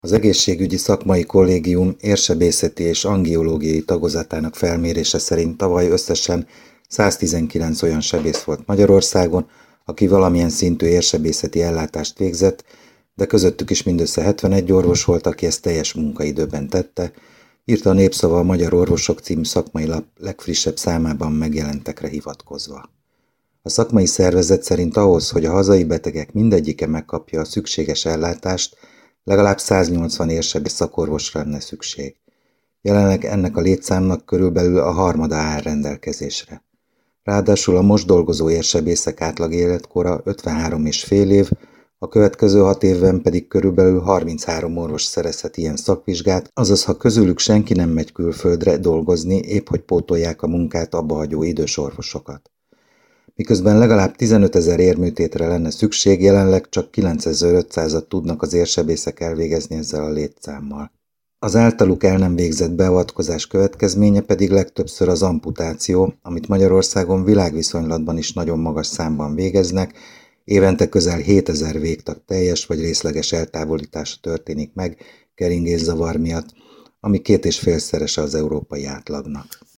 Az egészségügyi szakmai kollégium érsebészeti és angiológiai tagozatának felmérése szerint tavaly összesen 119 olyan sebész volt Magyarországon, aki valamilyen szintű érsebészeti ellátást végzett, de közöttük is mindössze 71 orvos volt, aki ezt teljes munkaidőben tette, írta a Népszava a Magyar Orvosok című szakmai lap legfrissebb számában megjelentekre hivatkozva. A szakmai szervezet szerint ahhoz, hogy a hazai betegek mindegyike megkapja a szükséges ellátást, legalább 180 érsebész szakorvosra lenne szükség. Jelenleg ennek a létszámnak körülbelül a harmada áll rendelkezésre. Ráadásul a most dolgozó érsebészek átlag életkora 53,5 év, a következő 6 évben pedig körülbelül 33 orvos szerezhet ilyen szakvizsgát, azaz ha közülük senki nem megy külföldre dolgozni, épp hogy pótolják a munkát abbahagyó idős orvosokat. Miközben legalább 15 000 érműtétre lenne szükség, jelenleg csak 9500-at tudnak az érsebészek elvégezni ezzel a létszámmal. Az általuk el nem végzett beavatkozás következménye pedig legtöbbször az amputáció, amit Magyarországon világviszonylatban is nagyon magas számban végeznek, évente közel 7000 végtag teljes vagy részleges eltávolítása történik meg keringészavar miatt, ami 2,5-szerese az európai átlagnak.